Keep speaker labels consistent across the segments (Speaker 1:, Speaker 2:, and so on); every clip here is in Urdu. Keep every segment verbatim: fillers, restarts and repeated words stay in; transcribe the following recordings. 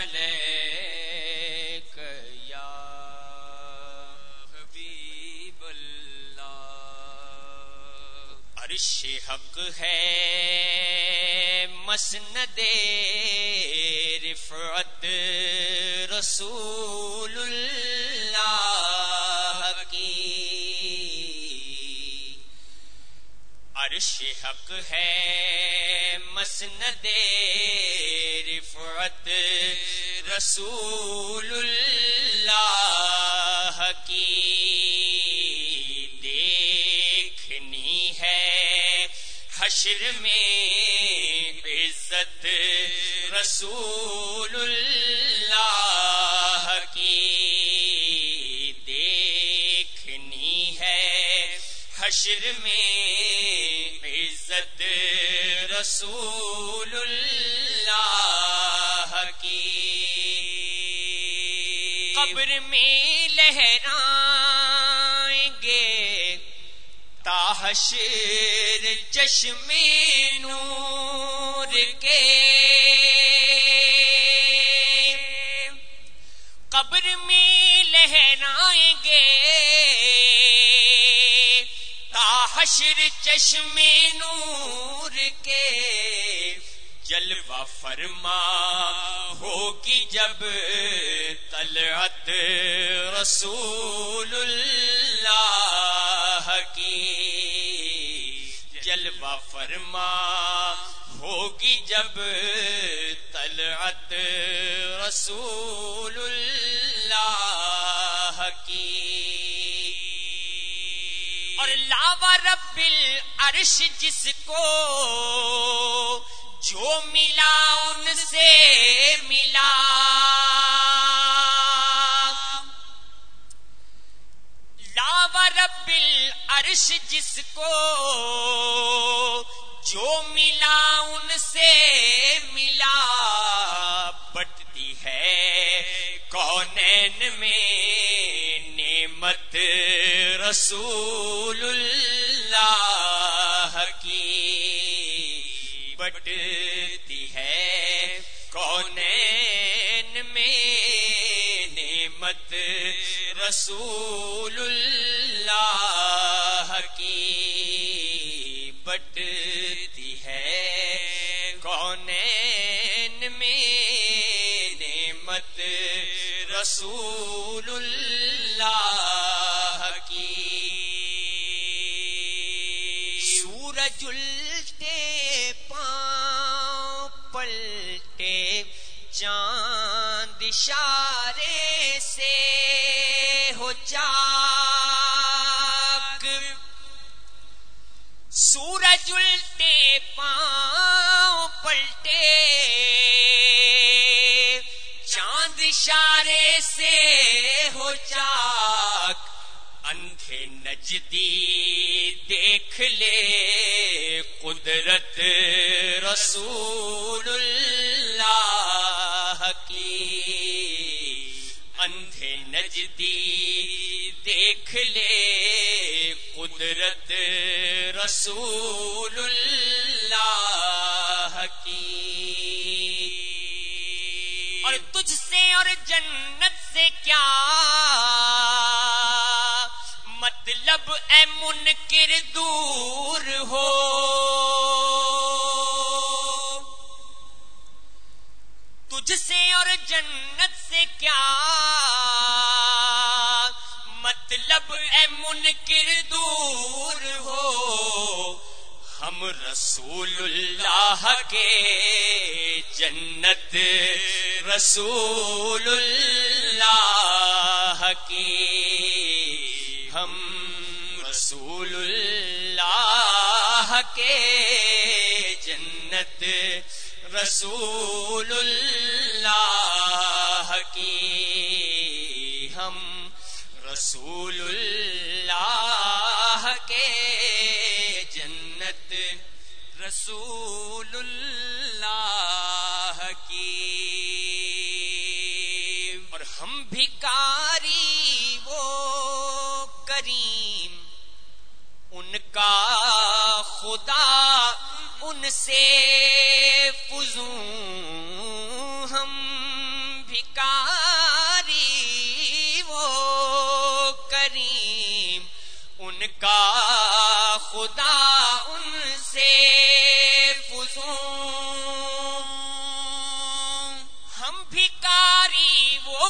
Speaker 1: علیک یا حبیب اللہ۔ عرش حق ہے مسند رفعت رسول اللہ کی، عرش حق ہے مسند رفعت رسول اللہ کی، دیکھنی ہے حشر میں عزت رسول اللہ کی، دیکھنی ہے حشر میں عزت رسول اللہ کی، قبر میں لہرائیں گے تا حشر چشم نور کے، قبر میں لہرائیں گے تا حشر چشم نور کے، جلوہ فرما ہوگی جب طلعت رسول اللہ کی، جلوہ فرما ہوگی جب طلعت رسول اللہ کی، اور لاوا رب العرش جس کو جو ملا ان سے ملا، لاوا رب العرش جس کو جو ملا ان سے ملا، بٹتی ہے کونین میں نعمت رسول اللہ کی، بٹتی ہے کونین میں نعمت رسول اللہ کی، بٹتی ہے کونین میں نعمت رسول اللہ کی، سورج الٹے پاؤں پلٹے چاند اشارے سے ہو چاک، سورج الٹے پاؤں پلٹے چاند اشارے سے ہو چاک، اندھے نجدی دیکھ لے قدرت رسول اللہ کی، اندھے نجدی دیکھ لے قدرت رسول اللہ کی، اور تجھ سے اور جنت سے کیا مطلب اے منکر دور ہو، تجھ سے اور جنت سے کیا مطلب اے منکر دور ہو، ہم رسول اللہ کے جنت رسول اللہ کی، ہم رسول اللہ کے جنت رسول اللہ کی، ہم رسول اللہ کے جنت رسول اللہ کی، اور ہم بھکاری وہ کریم ان کا خدا ان سے فزوں، ہم کا خدا ان سے فزوں، ہم بھکاری وہ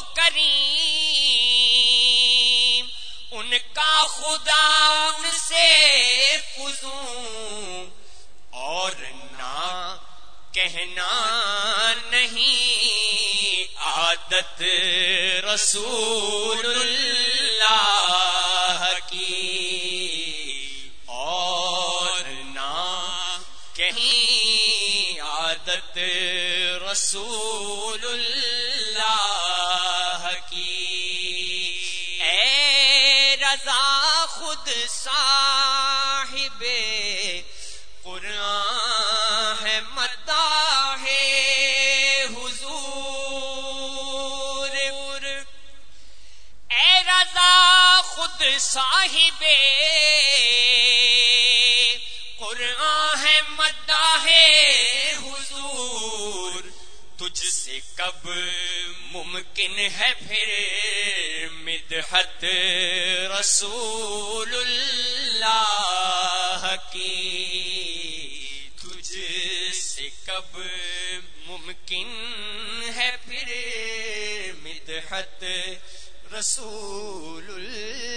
Speaker 1: کریم، ان کا خدا ان سے فزوں، اور نہ کہنا نہیں عادت رسول اللہ کی، اور نہ کہیں عادت رسول اللہ کی۔ اے رضا خود صاحب قرآن ہے مداح حضور، اے رضا خود صاحب قرآن ہے مداح حضور، تجھ سے کب ممکن ہے پھر مدحت رسول اللہ کی، تجھ سے کب ممکن ہے پھر مدحت رسول اللہ